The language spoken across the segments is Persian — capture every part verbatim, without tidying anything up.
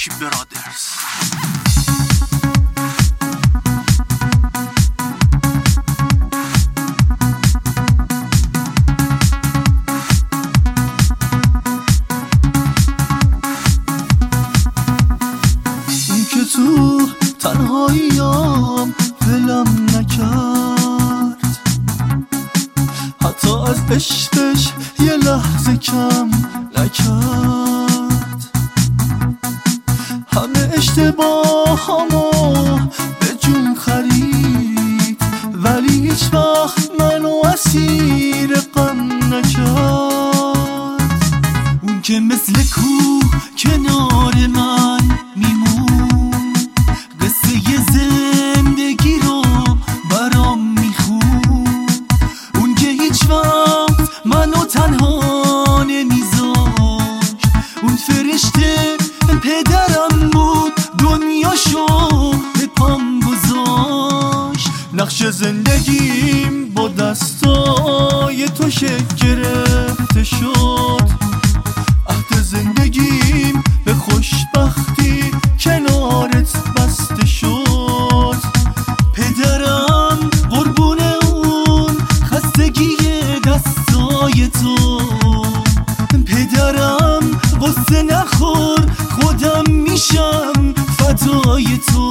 مکی برادرز. اون که تو تنهاییام ولم نکرد، حتی از عشقش یه لحظه کم نکرد. همه اشتباهامو به جون خرید، ولی هیچ وقت منو اسیر غم نکرد. اون که مثل کوه کنار من میمون، قصه زندگی رو برام میخون. اون که هیچ وقت منو تنها نمیذاشت، اون فرشته پدرم بود دنیاشو به پام گذاشت. نقش زندگیم با دستای تو شکل گرفته شد، عهد زندگیم به خوشبختی کنارت بسته شد. پدرم قربون اون خستگی دستای تو، پدرم قصه نخور خودم میشم فدای تو.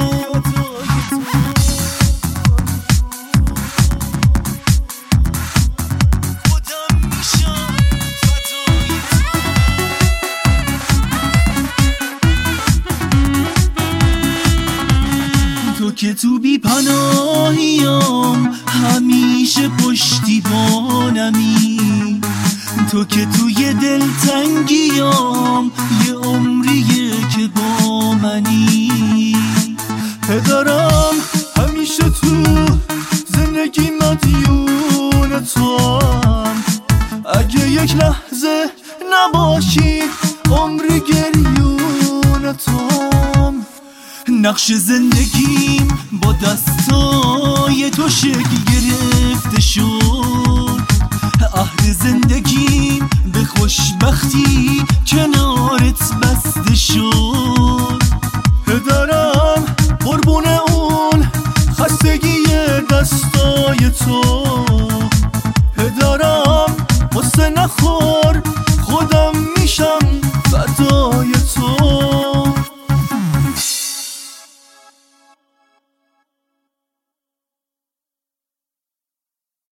تو که تو بی پناهیم همیشه پشتیبانمی، تو که توی دلتنگیم یه عمریه که با منی. پدرم همیشه تو زندگی مدیون توام، اگه یک لحظه نباشی عمری گریون توام. نقش زندگیم با دستای تو شکل گرفته شد، عهد زندگیم به خوشبختی کنارت بسته شد. پدرم قربون اون خستگی دستای تو، پدرم قصه نخور